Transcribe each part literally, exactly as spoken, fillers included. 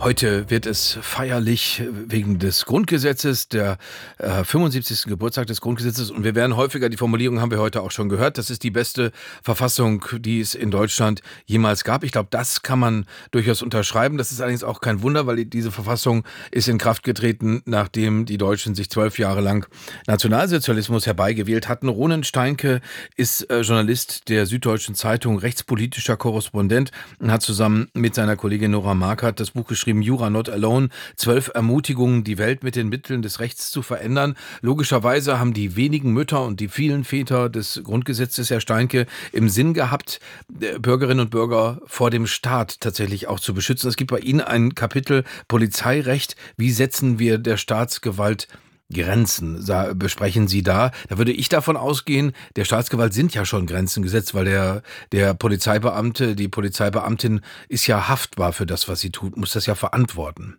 Heute wird es feierlich wegen des Grundgesetzes, der äh, fünfundsiebzigsten. Geburtstag des Grundgesetzes. Und wir werden häufiger, die Formulierung haben wir heute auch schon gehört, das ist die beste Verfassung, die es in Deutschland jemals gab. Ich glaube, das kann man durchaus unterschreiben. Das ist allerdings auch kein Wunder, weil diese Verfassung ist in Kraft getreten, nachdem die Deutschen sich zwölf Jahre lang Nationalsozialismus herbeigewählt hatten. Ronen Steinke ist äh, Journalist der Süddeutschen Zeitung, rechtspolitischer Korrespondent und hat zusammen mit seiner Kollegin Nora Markert das Buch geschrieben, Jura Not Alone, zwölf Ermutigungen, die Welt mit den Mitteln des Rechts zu verändern. Logischerweise haben die wenigen Mütter und die vielen Väter des Grundgesetzes, Herr Steinke, im Sinn gehabt, Bürgerinnen und Bürger vor dem Staat tatsächlich auch zu beschützen. Es gibt bei Ihnen ein Kapitel Polizeirecht. Wie setzen wir der Staatsgewalt Grenzen, sa- besprechen Sie da? Da würde ich davon ausgehen, der Staatsgewalt sind ja schon Grenzen gesetzt, weil der, der Polizeibeamte, die Polizeibeamtin ist ja haftbar für das, was sie tut, muss das ja verantworten.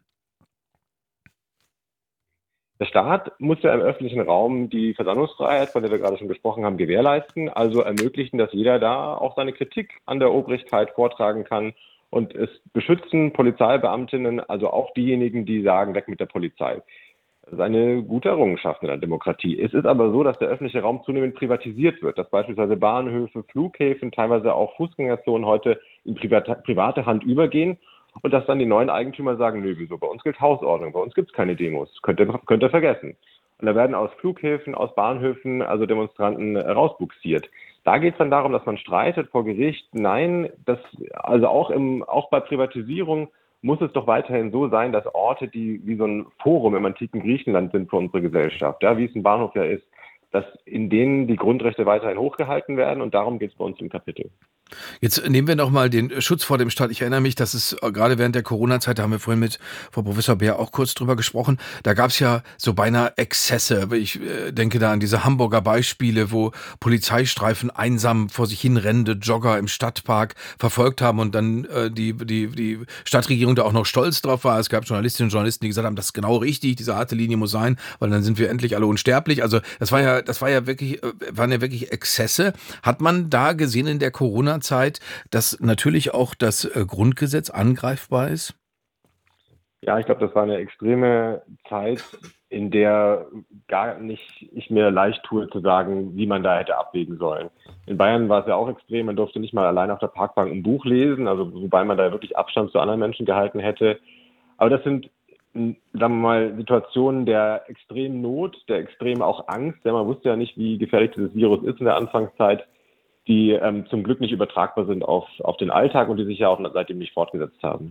Der Staat muss ja im öffentlichen Raum die Versammlungsfreiheit, von der wir gerade schon gesprochen haben, gewährleisten, also ermöglichen, dass jeder da auch seine Kritik an der Obrigkeit vortragen kann und es beschützen Polizeibeamtinnen, also auch diejenigen, die sagen, weg mit der Polizei. Das ist eine gute Errungenschaft in der Demokratie. Es ist aber so, dass der öffentliche Raum zunehmend privatisiert wird, dass beispielsweise Bahnhöfe, Flughäfen, teilweise auch Fußgängerzonen heute in private, private Hand übergehen und dass dann die neuen Eigentümer sagen, nö, wieso, bei uns gilt Hausordnung, bei uns gibt es keine Demos, könnt ihr, könnt ihr vergessen. Und da werden aus Flughäfen, aus Bahnhöfen also Demonstranten rausbuxiert. Da geht es dann darum, dass man streitet vor Gericht. Nein, das, also auch, im, auch bei Privatisierung muss es doch weiterhin so sein, dass Orte, die wie so ein Forum im antiken Griechenland sind für unsere Gesellschaft, ja, wie es ein Bahnhof ja ist, dass in denen die Grundrechte weiterhin hochgehalten werden und darum geht es bei uns im Kapitel. Jetzt nehmen wir noch mal den Schutz vor dem Staat. Ich erinnere mich, dass es äh, gerade während der Corona-Zeit, da haben wir vorhin mit Frau Professor Beer auch kurz drüber gesprochen, da gab es ja so beinahe Exzesse. Ich äh, denke da an diese Hamburger Beispiele, wo Polizeistreifen einsam vor sich hin rennende Jogger im Stadtpark verfolgt haben und dann äh, die, die, die Stadtregierung da auch noch stolz drauf war. Es gab Journalistinnen und Journalisten, die gesagt haben, das ist genau richtig, diese harte Linie muss sein, weil dann sind wir endlich alle unsterblich. Also das war ja, das war ja wirklich, äh, waren ja wirklich Exzesse. Hat man da gesehen in der Corona Zeit, dass natürlich auch das äh, Grundgesetz angreifbar ist? Ja, ich glaube, das war eine extreme Zeit, in der gar nicht ich mir leicht tue zu sagen, wie man da hätte abwägen sollen. In Bayern war es ja auch extrem, man durfte nicht mal allein auf der Parkbank ein Buch lesen, also wobei man da wirklich Abstand zu anderen Menschen gehalten hätte. Aber das sind, m, sagen wir mal, Situationen der extremen Not, der extremen auch Angst, denn man wusste ja nicht, wie gefährlich dieses Virus ist in der Anfangszeit, die ähm, zum Glück nicht übertragbar sind auf, auf den Alltag und die sich ja auch seitdem nicht fortgesetzt haben.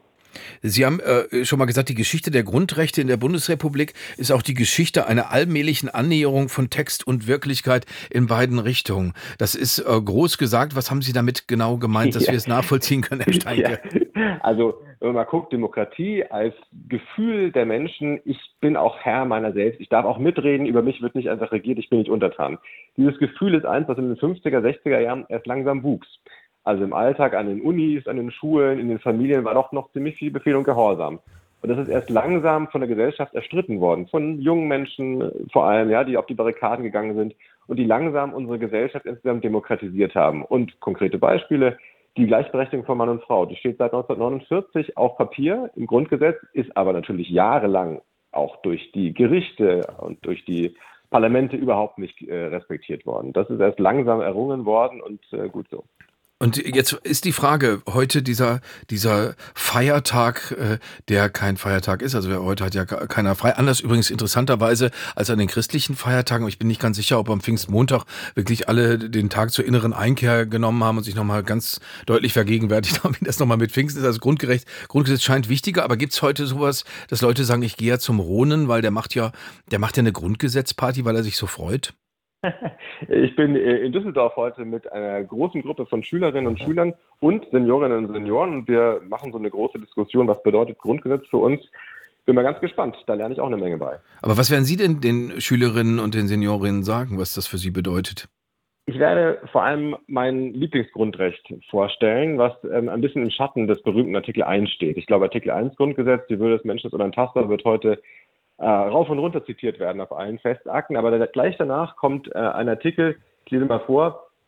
Sie haben äh, schon mal gesagt, die Geschichte der Grundrechte in der Bundesrepublik ist auch die Geschichte einer allmählichen Annäherung von Text und Wirklichkeit in beiden Richtungen. Das ist äh, groß gesagt. Was haben Sie damit genau gemeint, dass Ja. wir es nachvollziehen können, Herr Ja, Steinke? also wenn man mal guckt, Demokratie als Gefühl der Menschen, ich bin auch Herr meiner selbst, ich darf auch mitreden, über mich wird nicht einfach regiert, ich bin nicht untertan. Dieses Gefühl ist eins, was in den fünfziger, sechziger Jahren erst langsam wuchs. Also im Alltag, an den Unis, an den Schulen, in den Familien war doch noch ziemlich viel Befehl und Gehorsam. Und das ist erst langsam von der Gesellschaft erstritten worden, von jungen Menschen äh, vor allem, ja, die auf die Barrikaden gegangen sind und die langsam unsere Gesellschaft insgesamt demokratisiert haben. Und konkrete Beispiele, die Gleichberechtigung von Mann und Frau, die steht seit neunzehnhundertneunundvierzig auf Papier im Grundgesetz, ist aber natürlich jahrelang auch durch die Gerichte und durch die Parlamente überhaupt nicht äh, respektiert worden. Das ist erst langsam errungen worden und äh, gut so. Und jetzt ist die Frage, heute dieser, dieser Feiertag, äh, der kein Feiertag ist, also heute hat ja ke- keiner frei, anders übrigens interessanterweise als an den christlichen Feiertagen, aber ich bin nicht ganz sicher, ob am Pfingstmontag wirklich alle den Tag zur inneren Einkehr genommen haben und sich nochmal ganz deutlich vergegenwärtigt haben, wie das nochmal mit Pfingsten ist. Also Grundgerecht, Grundgesetz scheint wichtiger, aber gibt's heute sowas, dass Leute sagen, ich gehe ja zum Ronen, weil der macht ja, der macht ja eine Grundgesetzparty, weil er sich so freut? Ich bin äh, in Düsseldorf heute mit einer großen Gruppe von Schülerinnen und Schülern und Seniorinnen und Senioren und wir machen so eine große Diskussion, was bedeutet Grundgesetz für uns. Bin mal ganz gespannt, da lerne ich auch eine Menge bei. Aber was werden Sie denn den Schülerinnen und den Seniorinnen sagen, was das für Sie bedeutet? Ich werde vor allem mein Lieblingsgrundrecht vorstellen, was ähm, ein bisschen im Schatten des berühmten Artikel eins steht. Ich glaube, Artikel eins Grundgesetz, die Würde des Menschen ist unantastbar, wird heute äh, rauf und runter zitiert werden auf allen Festakten. Aber da, gleich danach kommt äh, ein Artikel, ich lese mal vor,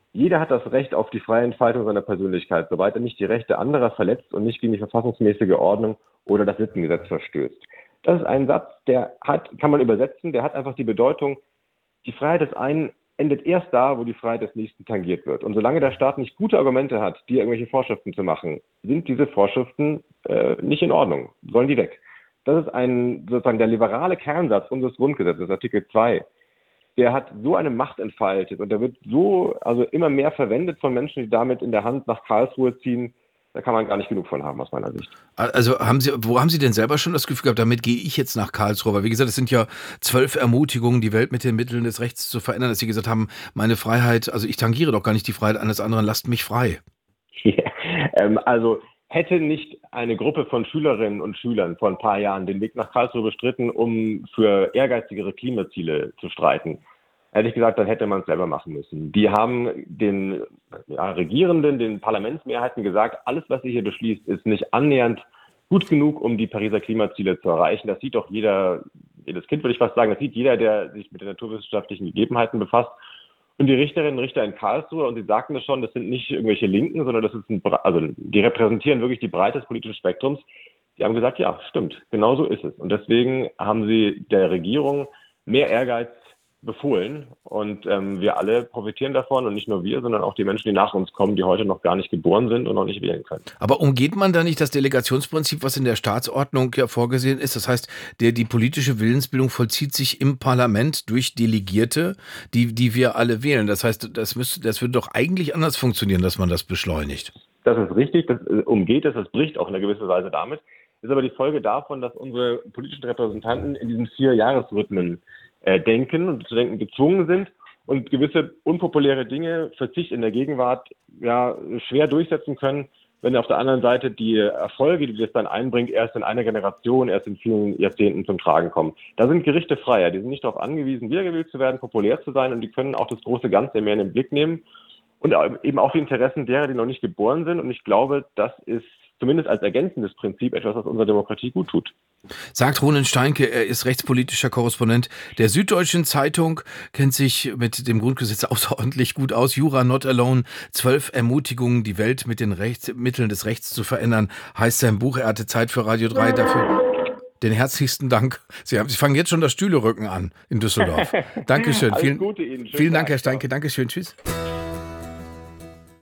Jeder hat das Recht auf die freie Entfaltung seiner Persönlichkeit, soweit er nicht die Rechte anderer verletzt und nicht gegen die verfassungsmäßige Ordnung oder das Sittengesetz verstößt. Das ist ein Satz, der hat, kann man übersetzen, der hat einfach die Bedeutung, die Freiheit des einen endet erst da, wo die Freiheit des Nächsten tangiert wird. Und solange der Staat nicht gute Argumente hat, dir irgendwelche Vorschriften zu machen, sind diese Vorschriften äh, nicht in Ordnung, sollen die weg. Das ist ein, sozusagen der liberale Kernsatz unseres Grundgesetzes, Artikel zwei. Der hat so eine Macht entfaltet und der wird so, also immer mehr verwendet von Menschen, die damit in der Hand nach Karlsruhe ziehen. Da kann man gar nicht genug von haben, aus meiner Sicht. Also haben Sie, wo haben Sie denn selber schon das Gefühl gehabt, damit gehe ich jetzt nach Karlsruhe? Weil wie gesagt, es sind ja zwölf Ermutigungen, die Welt mit den Mitteln des Rechts zu verändern, dass Sie gesagt haben, meine Freiheit, also ich tangiere doch gar nicht die Freiheit eines anderen, lasst mich frei. Ja, ähm, also hätte nicht eine Gruppe von Schülerinnen und Schülern vor ein paar Jahren den Weg nach Karlsruhe bestritten, um für ehrgeizigere Klimaziele zu streiten, hätte ich gesagt, dann hätte man es selber machen müssen. Die haben den ja, Regierenden, den Parlamentsmehrheiten gesagt, alles, was ihr hier beschließt, ist nicht annähernd gut genug, um die Pariser Klimaziele zu erreichen. Das sieht doch jeder, jedes Kind würde ich fast sagen, das sieht jeder, der sich mit den naturwissenschaftlichen Gegebenheiten befasst. Und die Richterinnen und Richter in Karlsruhe, und sie sagten es schon, das sind nicht irgendwelche Linken, sondern das ist ein, also die repräsentieren wirklich die Breite des politischen Spektrums. Die haben gesagt, ja, stimmt, genau so ist es. Und deswegen haben sie der Regierung mehr Ehrgeiz befohlen und ähm, wir alle profitieren davon und nicht nur wir, sondern auch die Menschen, die nach uns kommen, die heute noch gar nicht geboren sind und noch nicht wählen können. Aber umgeht man da nicht das Delegationsprinzip, was in der Staatsordnung ja vorgesehen ist? Das heißt, der, die politische Willensbildung vollzieht sich im Parlament durch Delegierte, die, die wir alle wählen. Das heißt, das müsste, das würde doch eigentlich anders funktionieren, dass man das beschleunigt. Das ist richtig, das umgeht es, das bricht auch in einer gewissen Weise damit. Das ist aber die Folge davon, dass unsere politischen Repräsentanten in diesen vier Jahresrhythmen äh, denken und zu denken gezwungen sind und gewisse unpopuläre Dinge, Verzicht in der Gegenwart, ja, schwer durchsetzen können, wenn auf der anderen Seite die Erfolge, die das dann einbringt, erst in einer Generation, erst in vielen Jahrzehnten zum Tragen kommen. Da sind Gerichte freier, die sind nicht darauf angewiesen, wiedergewählt zu werden, populär zu sein, und die können auch das große Ganze mehr in den Blick nehmen und eben auch die Interessen derer, die noch nicht geboren sind. Und ich glaube, das ist zumindest als ergänzendes Prinzip etwas, was unserer Demokratie gut tut. Sagt Ronen Steinke, er ist rechtspolitischer Korrespondent der Süddeutschen Zeitung, kennt sich mit dem Grundgesetz außerordentlich gut aus. Jura not alone, zwölf Ermutigungen, die Welt mit den Rechts, Mitteln des Rechts zu verändern, heißt sein Buch. Er hatte Zeit für Radio drei dafür. Den herzlichsten Dank. Sie, haben, Sie fangen jetzt schon das Stühlerücken an in Düsseldorf. Dankeschön. Alles vielen, Gute Ihnen. Schönen vielen Dank, Tag. Herr Steinke. Dankeschön. Tschüss.